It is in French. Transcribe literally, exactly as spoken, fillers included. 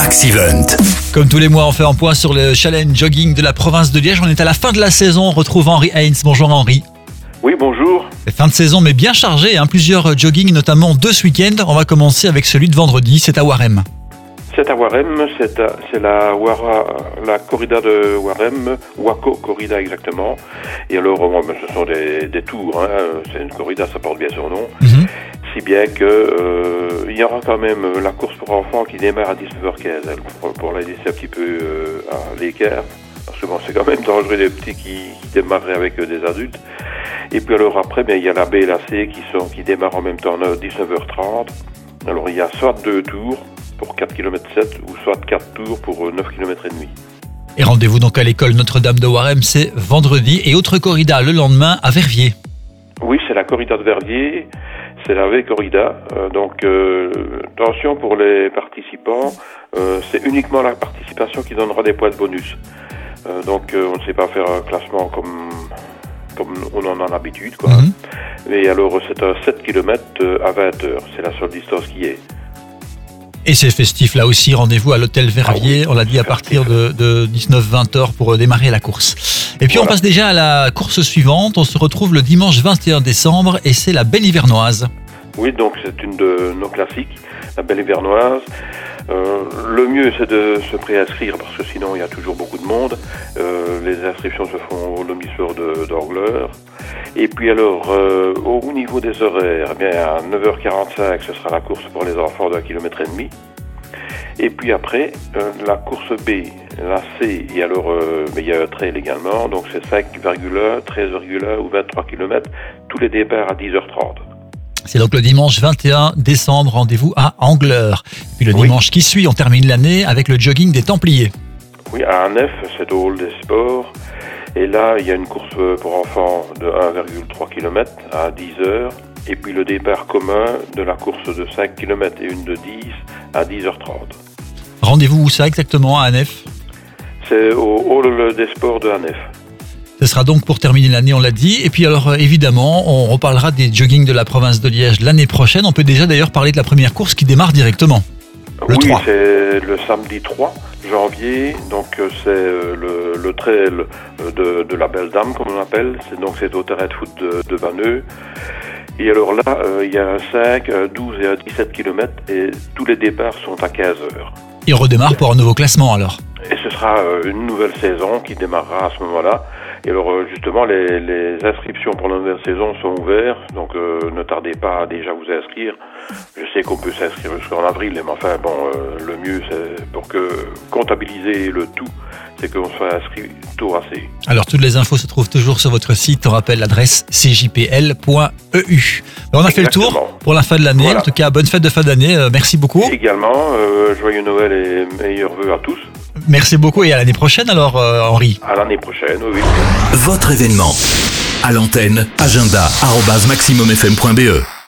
Maxivent. Comme tous les mois, on fait un point sur le challenge jogging de la province de Liège. On est à la fin de la saison. On retrouve Henri Heinz. Bonjour Henri. Oui, bonjour. Fin de saison, mais bien chargée. Hein. Plusieurs joggings, notamment deux ce week-end. On va commencer avec celui de vendredi. C'est à Warem. C'est à Warem, c'est, à, c'est la, Wara, la corrida de Warem, Wako corrida exactement. Et alors, bon, ce sont des, des tours, hein. C'est une corrida, ça porte bien son nom. Mm-hmm. Si bien que euh, il y aura quand même la course pour enfants qui démarre à dix-neuf heures quinze, pour, pour la laisser un petit peu euh, à l'écart. Parce que bon, c'est quand même dangereux des petits qui, qui démarreraient avec euh, des adultes. Et puis alors après, ben, il y a la B et la C qui, sont, qui démarrent en même temps à dix-neuf heures trente. Alors il y a soit deux tours pour quatre virgule sept kilomètres ou soit quatre tours pour neuf virgule cinq kilomètres. Et rendez-vous donc à l'école Notre-Dame de Warem, c'est vendredi. Et autre corrida le lendemain à Verviers. Oui, c'est la corrida de Verviers. C'est la V-Corrida, euh, donc euh, attention pour les participants, euh, c'est uniquement la participation qui donnera des points de bonus. Euh, donc euh, on ne sait pas faire un classement comme, comme on en a l'habitude, quoi. Mm-hmm. Et alors c'est un sept kilomètres à vingt heures, c'est la seule distance qui est. Et c'est festif là aussi, rendez-vous à l'hôtel Verviers, ah oui, on l'a dit à partir de, de dix-neuf vingt heures pour démarrer la course. Et puis voilà. On passe déjà à la course suivante, on se retrouve le dimanche vingt et un décembre et c'est la Belle Hivernoise. Oui, donc c'est une de nos classiques, la Belle Hivernoise. Euh, le mieux c'est de se préinscrire parce que sinon il y a toujours beaucoup de monde. Euh, les inscriptions se font au lomisseur de, d'Angleur. Et puis alors, euh, au niveau des horaires, eh bien à neuf heures quarante-cinq, ce sera la course pour les enfants d'un kilomètre et demi. Et puis après, euh, la course B, la C, et alors euh, mais il y a un trail également, donc c'est cinq virgule un, treize virgule un ou vingt-trois kilomètres, tous les départs à dix heures trente. C'est donc le dimanche vingt et un décembre, rendez-vous à Angleur. Puis le dimanche oui. qui suit, on termine l'année avec le jogging des Templiers. Oui, à Anef, c'est au hall des sports. Et là, il y a une course pour enfants de un virgule trois kilomètres à dix heures. Et puis le départ commun de la course de cinq kilomètres et une de dix à dix heures trente. Rendez-vous où ça exactement à Anef ? C'est au hall des sports de Anef. Ce sera donc pour terminer l'année, on l'a dit. Et puis alors évidemment, on reparlera des joggings de la province de Liège l'année prochaine. On peut déjà d'ailleurs parler de la première course qui démarre directement. Le oui, trois. C'est le samedi trois janvier. Donc c'est le, le trail de, de la Belle Dame, comme on appelle. C'est, donc c'est au terrain de foot de, de Vanneux. Et alors là, euh, il y a un cinq, un douze et un dix-sept kilomètres et tous les départs sont à quinze heures. Il redémarre pour un nouveau classement alors. Et ce sera une nouvelle saison qui démarrera à ce moment-là. Et alors justement, les, les inscriptions pour la nouvelle saison sont ouvertes, donc euh, ne tardez pas à déjà vous inscrire. Je sais qu'on peut s'inscrire jusqu'en avril, mais enfin bon, euh, le mieux c'est pour que comptabiliser le tout, c'est qu'on soit inscrit tôt assez. Alors toutes les infos se trouvent toujours sur votre site, on rappelle l'adresse c j p l point e u. On a Exactement. fait le tour pour la fin de l'année, voilà. En tout cas bonne fête de fin d'année, euh, merci beaucoup. Et également, euh, joyeux Noël et meilleurs vœux à tous. Merci beaucoup et à l'année prochaine alors euh, Henri. À l'année prochaine, oui. Votre événement. À l'antenne, agenda arobase maximum f m point b e.